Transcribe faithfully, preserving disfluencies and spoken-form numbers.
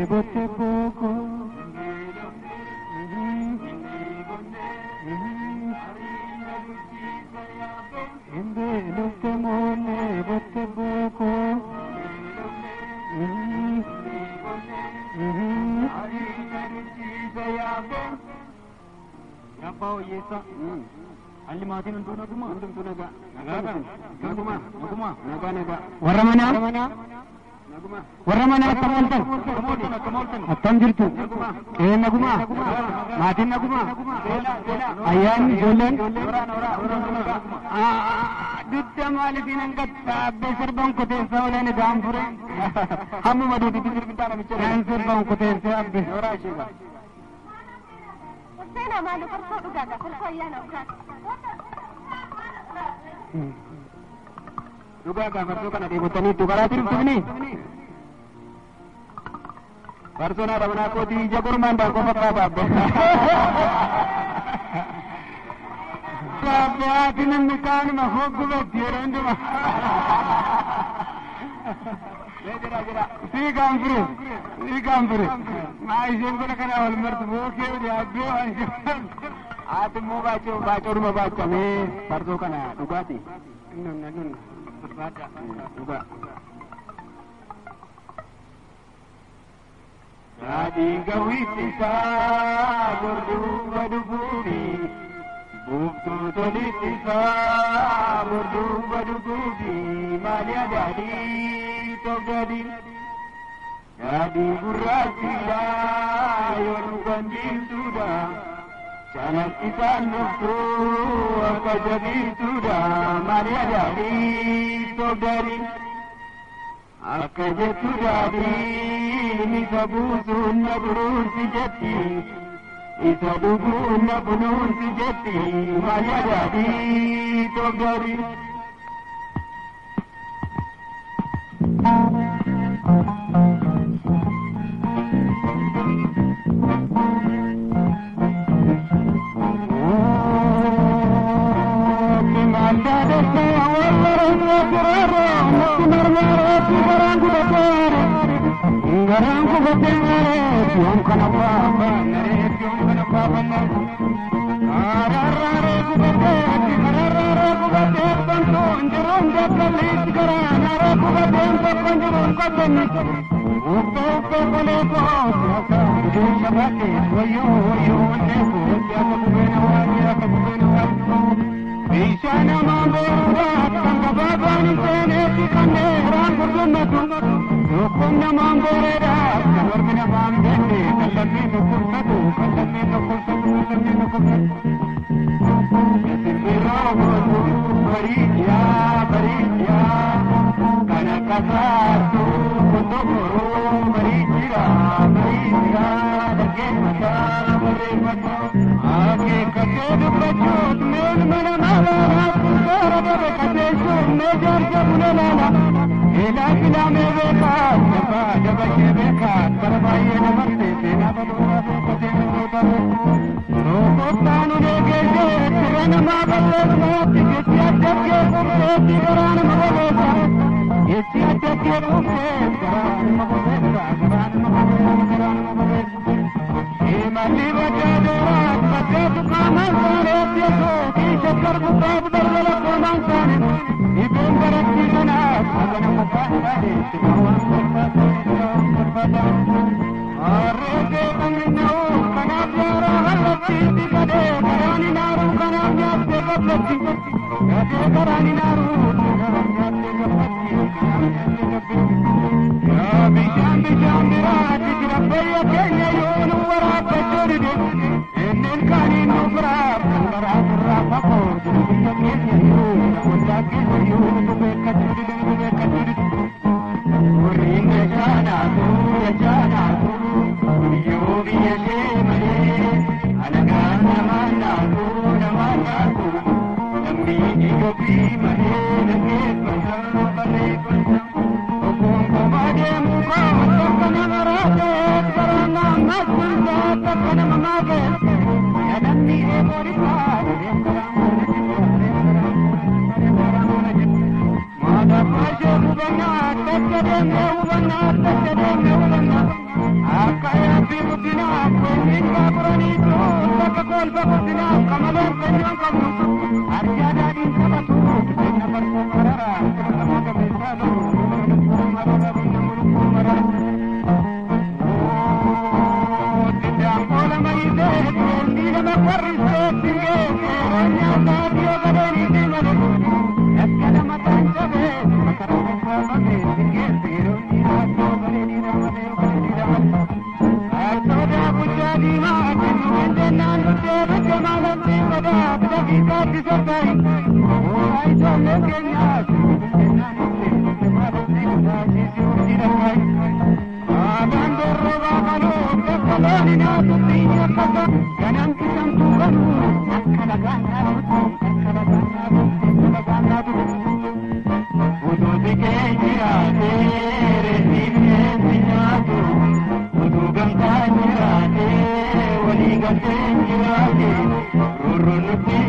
botte poco inde lutte molle botte poco Yapao yesa alli maatiin hunduu naguma hundumtuu nagaa nagaa naguma naguma nagaa nagaa warra manaa naguma warra manaa akkam ooltan akkam ooltan akkam jirtu ee naguma maatiin naguma ayyaanni ijoolleen dudda maalitiin hangatta abbee sirban kuteensa oleen idaan fure hammuma duuditti sirbitaa namicha naan sirban kuteensa abbee horaa isheega Sena malu perso dugaga perso ayana dugaga perso kana debutani dugara tirtuni perso na ramana ko di jagor manda ko pakka babbe babbe atin nikan ma hoggu betirendu ma Jera jera si gambru si gambru mai jengol kana wal mart bo ke di aggo at mo bacho bacho ru bacho me pardo kana dugati nun nun baca duga jadi gawiti sa burdu baduguri buktu toliti sa burdu baduguri malia jadi Togadi Jadi gurratila Yon ganjil sudah Canak kita nufru Apa jadi sudah Maria jadi Togadi Apa jadi jadi Ini sabusun Naburun si jati Isa dubun Nabunun si jati Maria jadi Togadi Garangku betengare tiom kana baba nare tiom kana baba nare ararare ku beteng ararare ku beteng bantu njurung jakalit garana ku beteng panjurung kateni upe upe bole ko saka du sabate oyo oyo ne ko jaka kubena wa jaka kubena wa Ishana mambura tanga baba ni tene tikane rangu dunatu Yokunna mambura kanor mina bambende kallanni nukursatu kallanni nukursatu kallanni nukursatu Yasimbiro godu bariya bariya kana kasatu kutuburu barijira barijira lage mata bare mata aage katedu bachut men mena mala kara bare katedu mejar jabulala ila kila me beka jaba jaba ke beka parvaye namarte sena balura kote mota no kotanu ne geje tirana ma balle moti ke atke kurte tigaran mabota esi atke kurte garan mabota garan mabota garan mabota e mali bajado pakat kaman sare tiso ki shakar gutab darla kurban sare ibn barakti sana agana mafahare timawan kurfata kurfata arre de amno kana pyara halati digade karani naru kana myate gapati gade karani naru kana myate gapati ya bisham bisham birat jirabaya kenya yon wara pachoride enen kani nubra bara bara pakor jirabaya kenya yon wala kenya yon tube kachuri tube kachuri uringe jana tu ya jana tu yogi yeshe mane alagana mana tu namana tu nambi igobi mane nage pahana bale pahana okon komade muka takana marate karana masunda takana mamage yanni e morita mada paje mubana takade me ubana takade me ubana Rurun